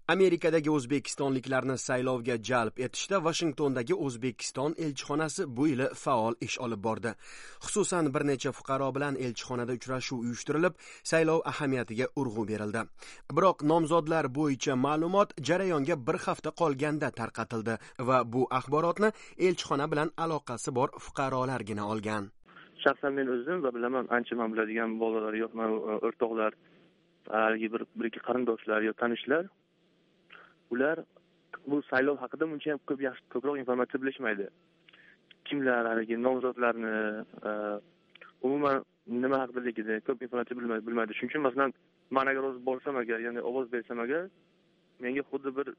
Amerikadagi o'zbekistonliklarni saylovga jalb etishda Vashingtondagi O'zbekiston elchixonasi bu yili faol ish olib bordi. Xususan bir necha fuqaro bilan elchixonada uchrashuv uyushtirilib, saylov ahamiyatiga urg'u berildi. Biroq nomzodlar bo'yicha ma'lumot jarayonga bir hafta qolganda tarqatildi va bu axborotni elchixona bilan aloqasi bor fuqarolargina olgan. Shaxsan men o'zim va bilaman ancha men biladigan bolalar yo'q, o'rtoqlar, bir ikki qarindoshlar yo tanishlar, ular bu saylov haqida muncha ham ko'proq informatsiya bilishmaydi. Kimlar haligi nomzodlarni umuman nima haqdaligida ko'p informatsiya bilmaydi. Shuning uchun masalan, men agar o'zim bo'lsam agar, ya'ni ovoz bersam agar, menga xuddi bir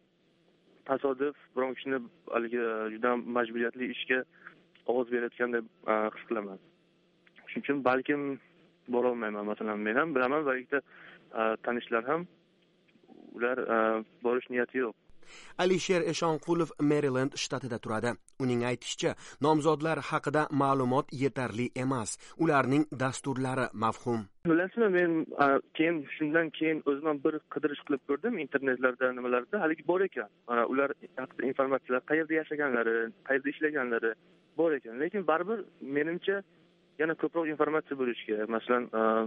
tasodif biron kishini haligi juda majburiyatli ishga ovoz berayotgandek his qilaman. Shuning uchun balkim bora olmayman. Masalan, men ham bilaman va ikkita tanishlar ham ular borish niyati yo'q. Alisher Eshonqulov Maryland shtatida turadi. Uning aytishicha, nomzodlar haqida ma'lumot yetarli emas. Ularning dasturlari mavhum. Bilasizmi, men shundan keyin o'zim bir qidirish qilib ko'rdim internetlarda, nimalarda haligi bor ekan. Ular haqida informatsiyalar, qayerda yashaganlari, qayerda ishlaganlari bor ekan. Lekin baribir menimcha yana ko'proq informatsiya bo'lishi kerak. Masalan,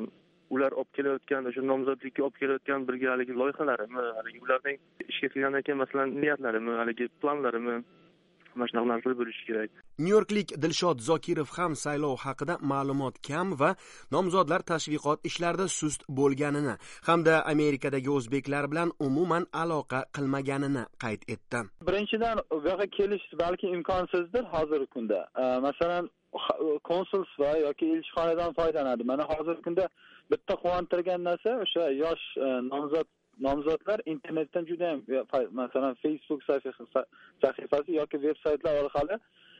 ular olib kelayotgan, o'sha nomzodlikka olib kelayotgan birga haligi loyihalarimi, haligi ularning ishga kirgandan keyin masalan niyatlarimi, haligi planlarimi, mana shunaqa narsalar bo'lishi kerak. Nyu-Yorklik Dilshod Zokirov ham saylov haqida ma'lumot kam va nomzodlar tashviqot ishlarida sust bo'lganini hamda Amerikadagi o'zbeklar bilan umuman aloqa qilmaganini qayd etdi. Birinchidan, bu yerga kelish balki imkonsizdir hozirgi kunda. Masalan, konsulsva yoki elchixonadan foydalanadi. Mana hozirgi kunda bitta quvontirgan narsa o'sha yosh nomzodlar internetdan juda ham, masalan Facebook sahifasi yoki veb-saytlar orqali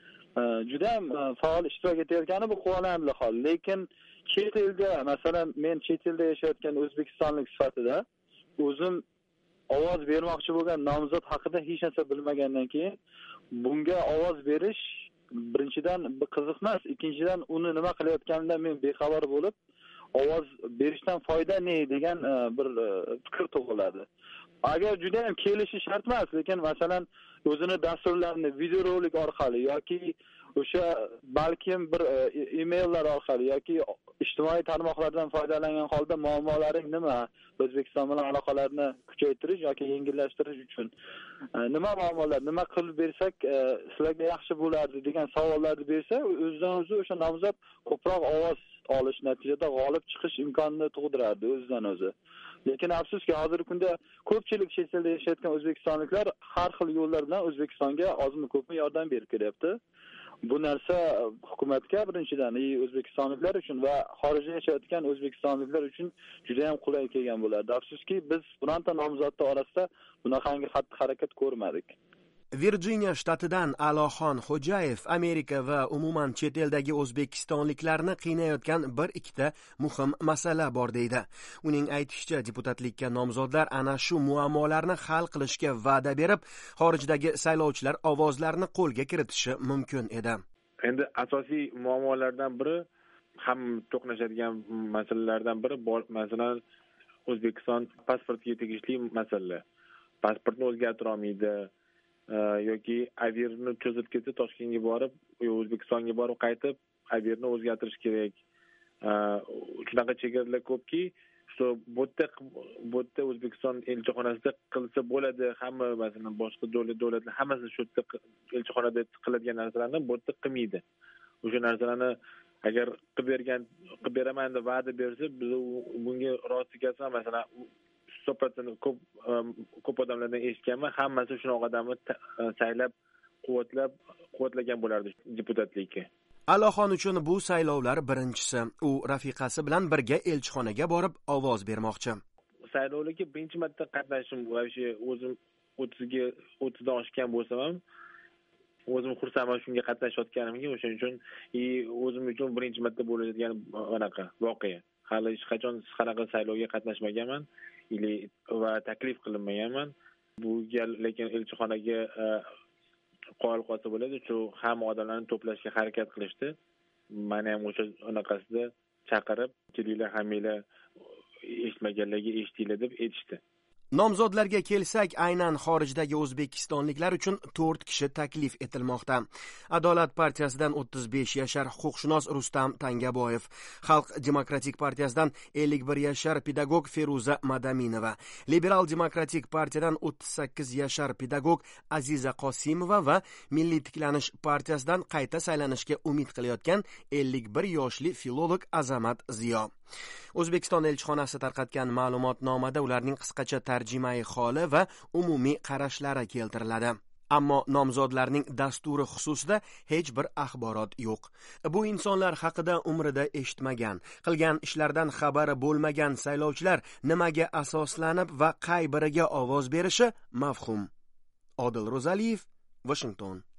juda ham faol ishtirok etayotgani bu quvonarli hol. Lekin chet elda, masalan men chet elda yashayotgan o'zbekistonlik sifatida o'zim ovoz bermoqchi bo'lgan nomzod haqida hech narsa bilmagandan keyin bunga ovoz berish birinchidan qiziq emas, ikkinchidan uni nima qilayotganidan men bexabar bo'lib, ovoz berishdan foyda ne degan bir fikr tug'iladi. Agar juda ham kelishi shart emas, lekin masalan o'zini dasturlarini videorolik orqali yoki o'sha balkim bir emaillar orqali yoki ijtimoiy tarmoqlardan foydalangan holda muammolaring nima, O'zbekiston bilan aloqalarni kuchaytirish yoki yengillashtirish uchun nima muammolar, nima qilib bersak sizlarga yaxshi bo'lardi degan savollarni bersa, o'zidan o'zi o'sha nomzod ko'proq ovoz olish, natijada g'olib chiqish imkonini tug'dirardi o'zidan o'zi. Lekin afsuski hozirgi kunda ko'pchilik chet elda yashayotgan o'zbekistonliklar har xil yo'llar bilan O'zbekistonga ozmi ko'pmi yordam berib kelyapti. Bu narsa hukumatga birinchidan, o'zbekistonliklar uchun va xorijda yashayotgan o'zbekistonliklar uchun juda ham qulay kelgan bo'lardi. Afsuski biz bironta nomzodlar orasida bunaqangi xatti-harakat ko'rmadik. Virjiniya shtatidan Aloxon Xo'jayev Amerika va umuman chet eldagi o'zbekistonliklarni qiynayotgan bir ikkita muhim masala bor deydi. Uning aytishicha, deputatlikka nomzodlar ana shu muammolarni hal qilishga va'da berib, xorijdagi saylovchilar ovozlarini qo'lga kiritishi mumkin edi. Endi asosiy muammolardan biri, ham to'qnashadigan masalalardan biri, masalan, O'zbekiston pasportiga tegishli masala. Pasportni o'zgartira olmaydi. Yoki avirni cho'zib ketsa, Toshkentga borib, O'zbekistonga borib qaytib, avirni o'zgartirish kerak. Shunaqa chegaralar ko'pki, shu bu yerda O'zbekiston elchixonasida qilsa bo'ladi, hamma masalan boshqa davlatlar hammasi shu yerda elchixonada qiladigan narsalarni bu yerda qilmaydi. O'sha narsalarni agar qilib beraman deb va'da bersa, biz bunga rozi kelsa, masalan ko'p odamlardan eshitganman, hammasi shunaqa odamni saylab, quvvatlagan bo'lardi deputatlikka. Aloxon uchun bu saylovlar birinchisi. U rafiqasi bilan birga elchixonaga borib ovoz bermoqchi. Saylovlarga birinchi marta qatnashim, o'zim 30dan oshgan bo'lsam ham, o'zim xursandman shunga qatnashayotganimga, o'shaning uchun o'zim uchun birinchi marta bo'ladigan anaqa voqea. Hali hech qachon qanaqa saylovga qatnashmaganman va taklif qilinmaganman. Bu gal lekin elchixonaga qo'yil qolsa bo'ladi, shu hamma odamlarni to'plashga harakat qilishdi. Meni ham o'sha anaqasida chaqirib, kelinglar, hammanglar eshitmaganlarga eshitinglar deb aytishdi. Nomzodlarga kelsak, aynan xorijdagi o'zbekistonliklar uchun 4 kishi taklif etilmoqda. Adolat partiyasidan 35 yashar huquqshunos Rustam Tangaboyev, Xalq demokratik partiyasidan 51 yashar pedagog Feruza Madaminova, Liberal demokratik partiyadan 38 yashar pedagog Aziza Qosimova va Milliy tiklanish partiyasidan qayta saylanishga umid qilayotgan 51 yoshli filolog Azamat Ziyo. O'zbekiston elchixonasi tarqatgan ma'lumotnomada ularning qisqacha tarjimai holi va umumiy qarashlari keltiriladi. Ammo nomzodlarning dasturi xususida hech bir axborot yo'q. Bu insonlar haqida umrida eshitmagan, qilgan ishlardan xabari bo'lmagan saylovchilar nimaga asoslanib va qay biriga ovoz berishi mavhum. Odil Ro'zaliyev, Washington.